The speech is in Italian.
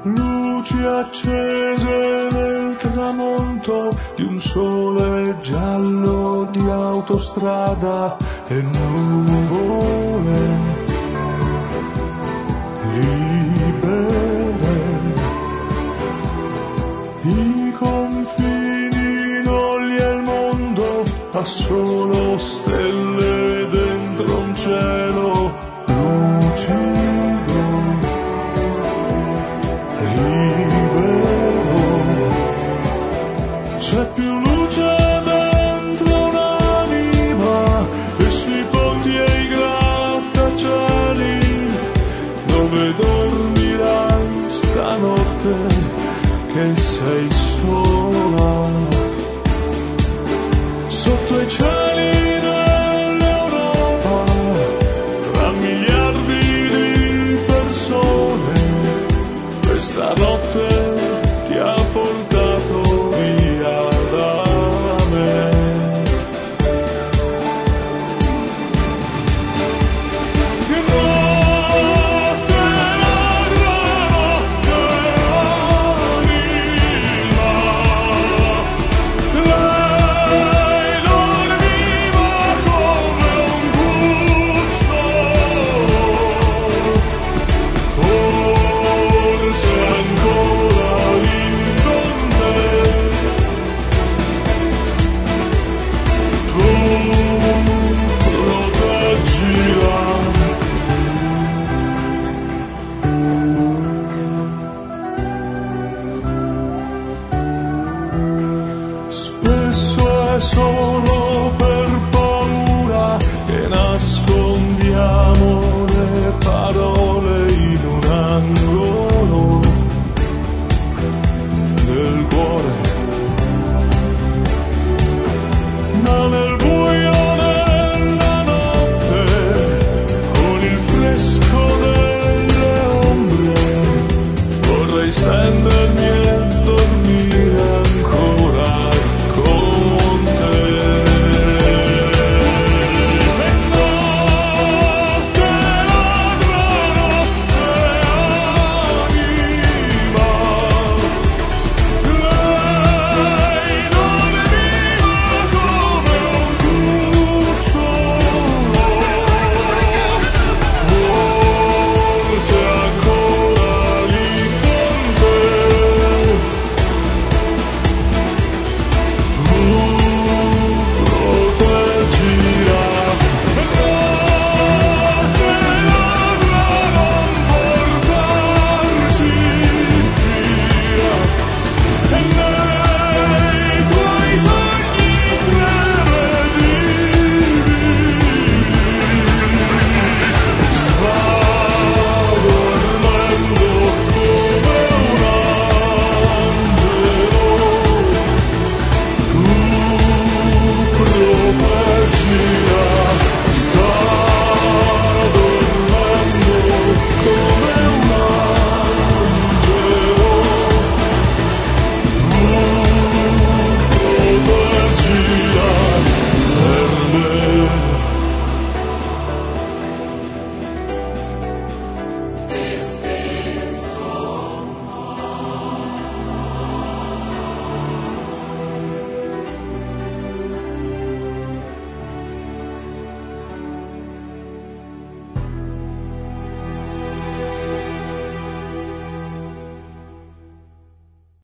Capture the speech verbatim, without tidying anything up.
luci accese nel tramonto di un sole giallo di autostrada e nuvole libere. I confini non li è il mondo, ha solo stelle dentro un cielo lucido, libero. C'è più luce dentro un'anima che sui ponti e i grattacieli, dove dormirai stanotte che sei sola, sotto i cieli dell'Europa, tra miliardi di persone. Questa notte ti ha portato via da me. Che notte, notte anima, lei dormiva come un cucciolo, forse ancora lì con te. Tu proteggila. Spesso è solo